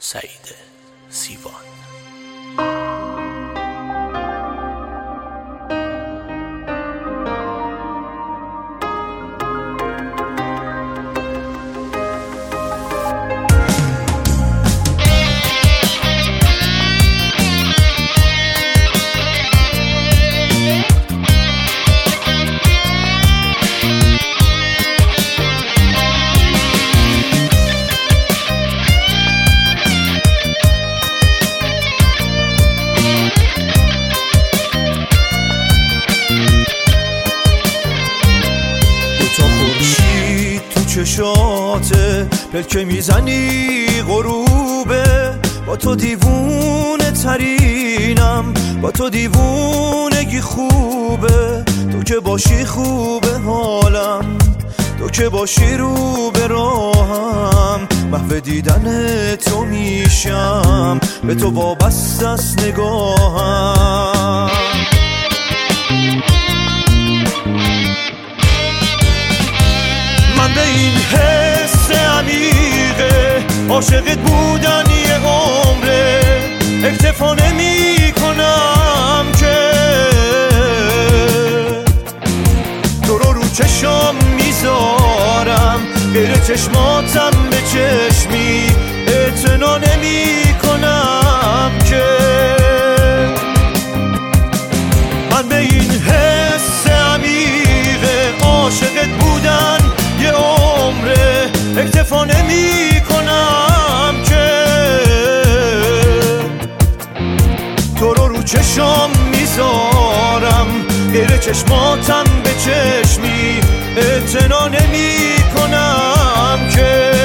سعید سیوان. چشاته پلکه میزنی غروبه، با تو دیوونه ترینم، با تو دیوونگی خوبه. تو که باشی خوبه حالم، تو که باشی رو به راهم، محو دیدن تو میشم، به تو وابسته است نگاهم. من به این حس عمیقه عاشقت بودن یه عمره، اکتفا نمی کنم که تو رو چشم میذارم، غیر چشماتم به چشمی اعتنا نمی کنم که. من به این حس عمیقه عاشقت بودن یه عمره، اکتفا نمی کنم که تو رو چشم میذارم، غیر چشماتم به چشمی اعتنا نمی کنم که.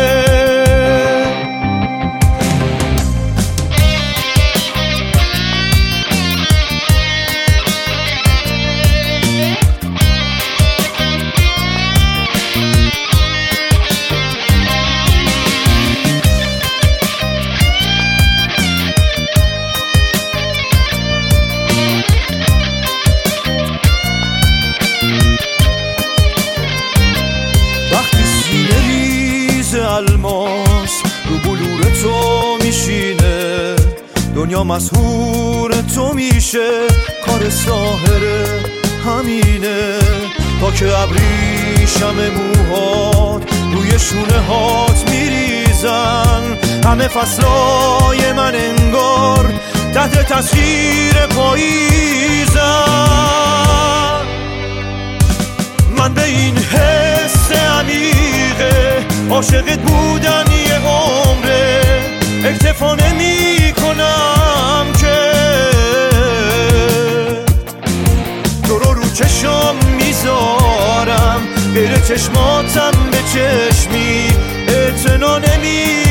الماس رو بلور تو میشینه، دنیا مسحور تو میشه، کار ساحره همینه. تا که ابریشم موهات روی شونه هات میریزن، همه فصلای من انگار تحت تسخیر پاییزن. من به این حس عمیقه عاشقت بودن یه عمره، اکتفا نمی کنم که تو رو چشم میذارم، غیر چشماتم به چشمی اعتنا نمی